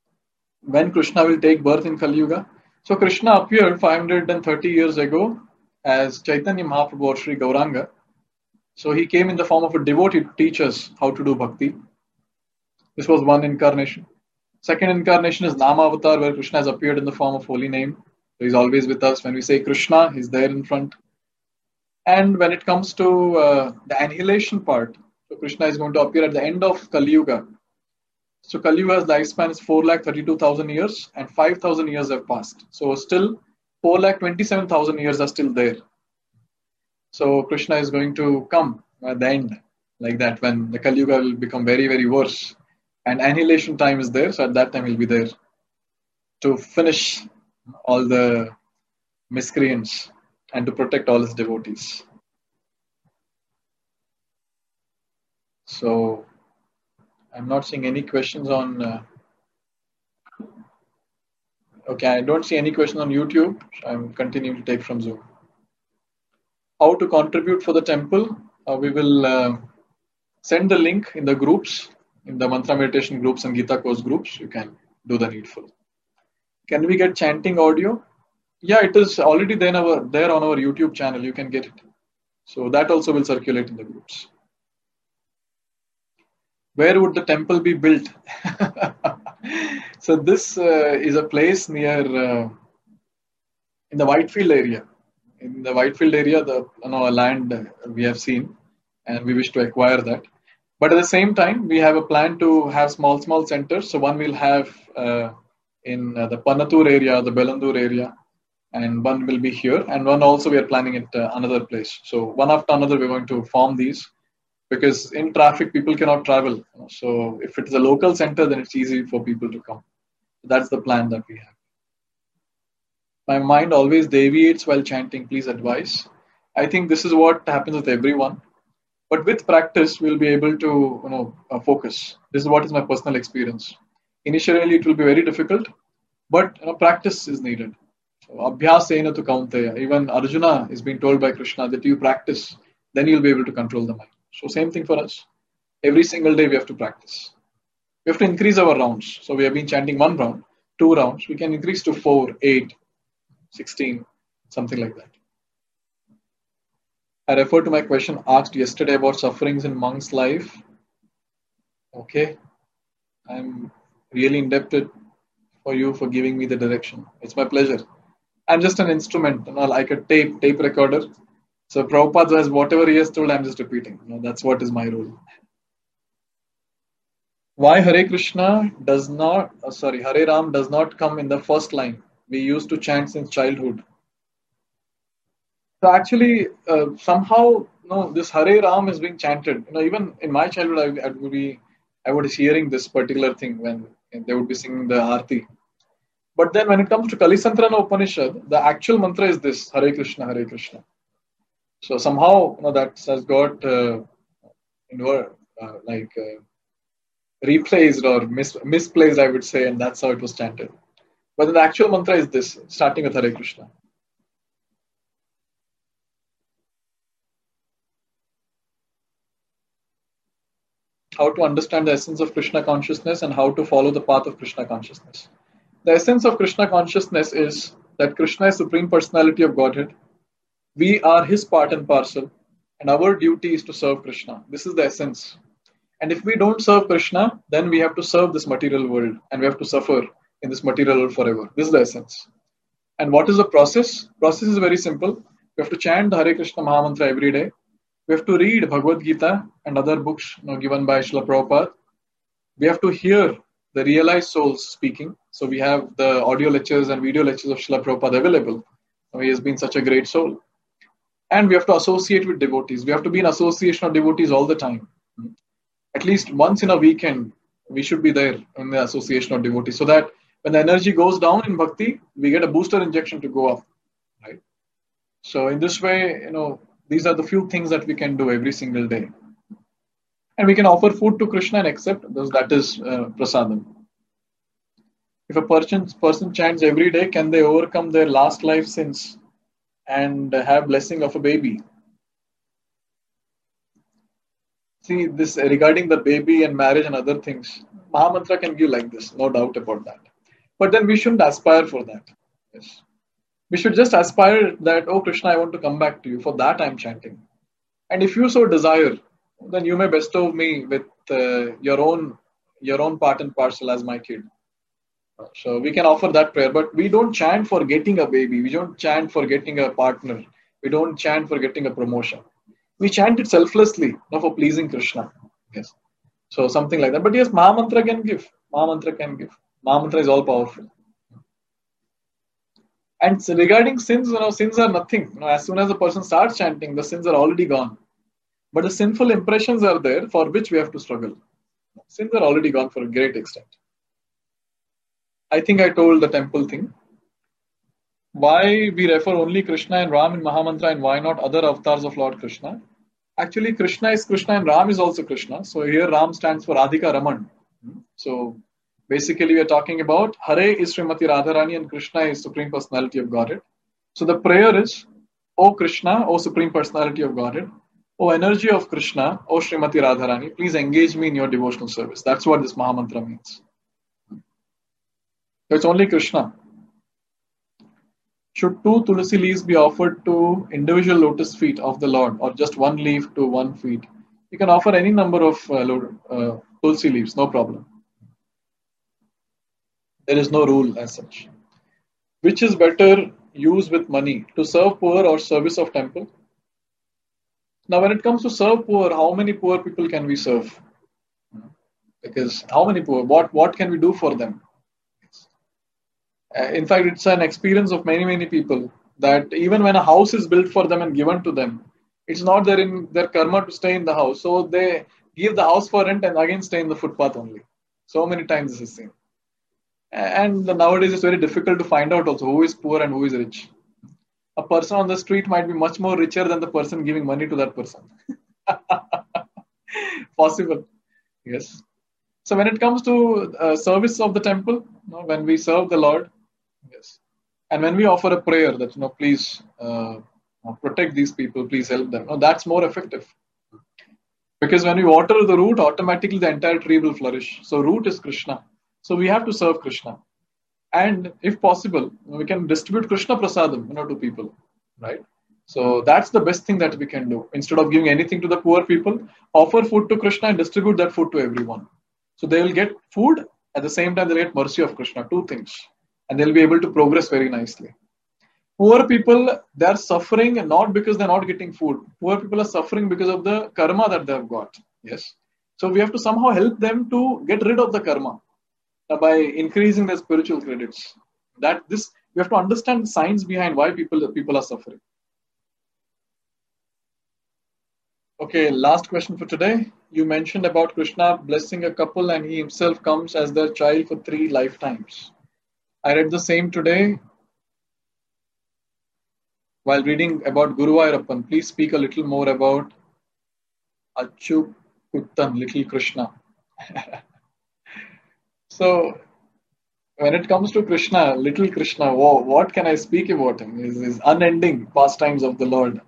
When Krishna will take birth in Kali Yuga? So Krishna appeared five hundred thirty years ago as Chaitanya Mahaprabhu or Sri Gauranga. So he came in the form of a devotee to teach us how to do bhakti. This was one incarnation. Second incarnation is Nama Avatar, where Krishna has appeared in the form of holy name. So he's always with us. When we say Krishna, he's there in front. And when it comes to uh, the annihilation part, so Krishna is going to appear at the end of Kali Yuga. So Kali Yuga's lifespan is four lakh thirty-two thousand years, and five thousand years have passed. So still four lakh twenty-seven thousand years are still there. So Krishna is going to come at the end, like that, when the Kali Yuga will become very, very worse. And annihilation time is there, so at that time he'll be there to finish all the miscreants and to protect all his devotees. So I'm not seeing any questions on. Uh, okay, I don't see any questions on YouTube. So I'm continuing to take from Zoom. How to contribute for the temple? Uh, we will uh, send the link in the groups, in the mantra meditation groups and Gita course groups. You can do the needful. Can we get chanting audio? Yeah, it is already there, our, there on our YouTube channel. You can get it. So that also will circulate in the groups. Where would the temple be built? So this uh, is a place near uh, in the Whitefield area. In the Whitefield area, the you know, land we have seen, and we wish to acquire that. But at the same time, we have a plan to have small, small centers. So one will have uh, in uh, the Panatur area, the Belandur area, and one will be here, and one also we are planning at uh, another place. So one after another, we're going to form these, because in traffic, people cannot travel. So if it is a local center, then it's easy for people to come. That's the plan that we have. My mind always deviates while chanting. Please advise. I think this is what happens with everyone. But with practice, we'll be able to you know, uh, focus. This is what is my personal experience. Initially, it will be very difficult, but you know, practice is needed. So, Abhyasena tu kaunteya. Even Arjuna is being told by Krishna that you practice, then you'll be able to control the mind. So same thing for us. Every single day we have to practice. We have to increase our rounds. So we have been chanting one round, two rounds. We can increase to four, eight, sixteen, something like that. I refer to my question asked yesterday about sufferings in monk's life. Okay. I'm really indebted for you for giving me the direction. It's my pleasure. I'm just an instrument, you know, like a tape, tape recorder. So Prabhupada has whatever he has told, I'm just repeating. You know, that's what is my role. Why Hare Krishna does not, uh, sorry, Hare Ram does not come in the first line? We used to chant since childhood. So actually, uh, somehow, you know, this Hare Ram is being chanted. You know, even in my childhood, I, I would be, I was hearing this particular thing when they would be singing the Aarti. But then when it comes to Kalisantrana Upanishad, the actual mantra is this: Hare Krishna, Hare Krishna. So somehow, you know, that has got uh, you know, uh, like uh, replaced or mis- misplaced, I would say, and that's how it was chanted. But the actual mantra is this, starting with Hare Krishna. How to understand the essence of Krishna consciousness and how to follow the path of Krishna consciousness. The essence of Krishna consciousness is that Krishna is Supreme Personality of Godhead. We are his part and parcel, and our duty is to serve Krishna. This is the essence. And if we don't serve Krishna, then we have to serve this material world, and we have to suffer in this material world forever. This is the essence. And what is the process? Process is very simple. We have to chant the Hare Krishna Mahamantra every day. We have to read Bhagavad Gita and other books you know, given by Srila Prabhupada. We have to hear the realized souls speaking. So we have the audio lectures and video lectures of Srila Prabhupada available. He has been such a great soul. And we have to associate with devotees. We have to be in association of devotees all the time. At least once in a weekend, we should be there in the association of devotees, so that when the energy goes down in bhakti, we get a booster injection to go up. Right? So in this way, you know, these are the few things that we can do every single day. And we can offer food to Krishna and accept, because that is uh, prasadam. If a person, person chants every day, can they overcome their last life sins and have blessing of a baby? See, this regarding the baby and marriage and other things, Mahamantra can give like this, no doubt about that. But then we shouldn't aspire for that. Yes. We should just aspire that, oh Krishna, I want to come back to you. For that I'm chanting. And if you so desire, then you may bestow me with uh, your own your own part and parcel as my kid. So we can offer that prayer, but we don't chant for getting a baby. We don't chant for getting a partner. We don't chant for getting a promotion. We chant it selflessly, not for pleasing Krishna. Yes. So something like that. But yes, Mahamantra can give. Mahamantra can give. Mahamantra is all powerful. And so regarding sins, you know, sins are nothing. You know, as soon as a person starts chanting, the sins are already gone. But the sinful impressions are there for which we have to struggle. Sins are already gone for a great extent. I think I told the temple thing. Why we refer only Krishna and Ram in Mahamantra and why not other avatars of Lord Krishna? Actually, Krishna is Krishna and Ram is also Krishna. So here Ram stands for Radhika Raman. So basically we are talking about Hare is Srimati Radharani and Krishna is Supreme Personality of Godhead. So the prayer is, O Krishna, O Supreme Personality of Godhead, O energy of Krishna, O Srimati Radharani, please engage me in your devotional service. That's what this Mahamantra means. So it's only Krishna. Should two tulsi leaves be offered to individual lotus feet of the Lord or just one leaf to one feet? You can offer any number of uh, uh, tulsi leaves, no problem. There is no rule as such. Which is better used with money, to serve poor or service of temple? Now when it comes to serve poor, how many poor people can we serve? Because how many poor? What, what can we do for them? Uh, in fact, it's an experience of many, many people that even when a house is built for them and given to them, it's not there in their karma to stay in the house. So they give the house for rent and again stay in the footpath only. So many times this is seen. And nowadays it's very difficult to find out also who is poor and who is rich. A person on the street might be much more richer than the person giving money to that person. Possible. Yes. So when it comes to uh, service of the temple, you know, when we serve the Lord, yes, and when we offer a prayer that, you know, please uh, protect these people, please help them, you know, that's more effective. Because when we water the root, automatically the entire tree will flourish. So root is Krishna. So we have to serve Krishna. And if possible, we can distribute Krishna Prasadam, you know, to people, right? So that's the best thing that we can do. Instead of giving anything to the poor people, offer food to Krishna and distribute that food to everyone. So they will get food, at the same time they'll get mercy of Krishna, two things. And they'll be able to progress very nicely. Poor people, they're suffering not because they're not getting food. Poor people are suffering because of the karma that they've got. Yes. So we have to somehow help them to get rid of the karma by increasing their spiritual credits. That this we have to understand the science behind why people people are suffering. Okay, last question for today. You mentioned about Krishna blessing a couple and he himself comes as their child for three lifetimes. I read the same today while reading about Guru Vayurappan. Please speak a little more about Achukuttan, little Krishna. So, when it comes to Krishna, little Krishna, whoa, what can I speak about him? His, his unending pastimes of the Lord.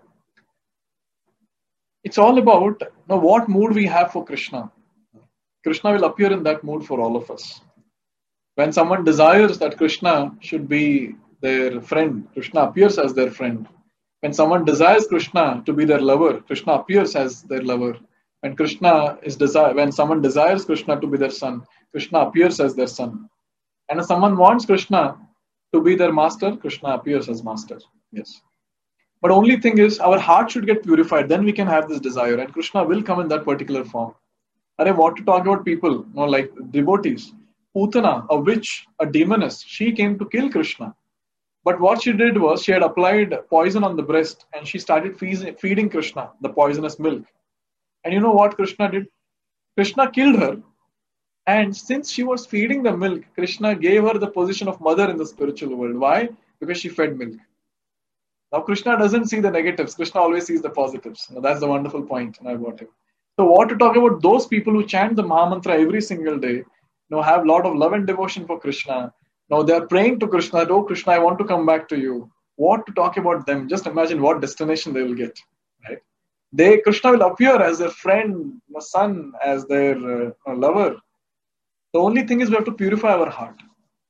It's all about, you know, what mood we have for Krishna. Krishna will appear in that mood for all of us. When someone desires that Krishna should be their friend, Krishna appears as their friend. When someone desires Krishna to be their lover, Krishna appears as their lover. When Krishna is desire, when someone desires Krishna to be their son, Krishna appears as their son. And if someone wants Krishna to be their master, Krishna appears as master. Yes. But only thing is, our heart should get purified. Then we can have this desire, and Krishna will come in that particular form. And I want to talk about people, you know, like devotees. Putana, a witch, a demoness, she came to kill Krishna. But what she did was she had applied poison on the breast, and she started feeding Krishna the poisonous milk. And you know what Krishna did? Krishna killed her. And since she was feeding the milk, Krishna gave her the position of mother in the spiritual world. Why? Because she fed milk. Now Krishna doesn't see the negatives. Krishna always sees the positives. Now, that's the wonderful point about him. So what to talk about those people who chant the Mahamantra every single day, you know, have a lot of love and devotion for Krishna. Now they are praying to Krishna, oh Krishna, I want to come back to you. What to talk about them? Just imagine what destination they will get. Right? They Krishna will appear as their friend, son, as their uh, lover. The only thing is we have to purify our heart.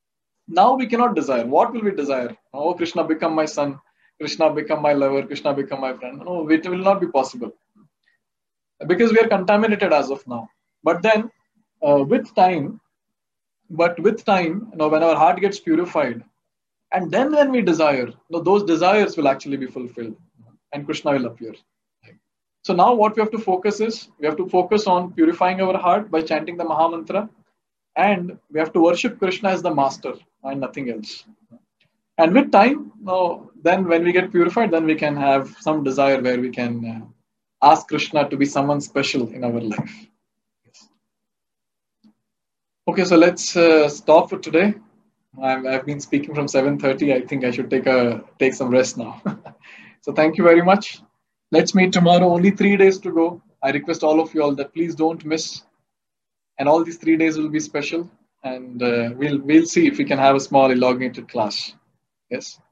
Now we cannot desire. What will we desire? Oh, Krishna, become my son. Krishna, become my lover. Krishna, become my friend. No, it will not be possible because we are contaminated as of now. But then, uh, with time, but with time, you know, when our heart gets purified, and then when we desire, you know, those desires will actually be fulfilled, and Krishna will appear. So now, what we have to focus is we have to focus on purifying our heart by chanting the Maha Mantra, and we have to worship Krishna as the master and nothing else. And with time, no, then when we get purified, then we can have some desire where we can uh, ask Krishna to be someone special in our life. Yes. Okay, so let's uh, stop for today. I've, I've been speaking from seven thirty. I think I should take a take some rest now. So thank you very much. Let's meet tomorrow. Only three days to go. I request all of you all that please don't miss. And all these three days will be special. And uh, we'll we'll see if we can have a small elongated class. Yes.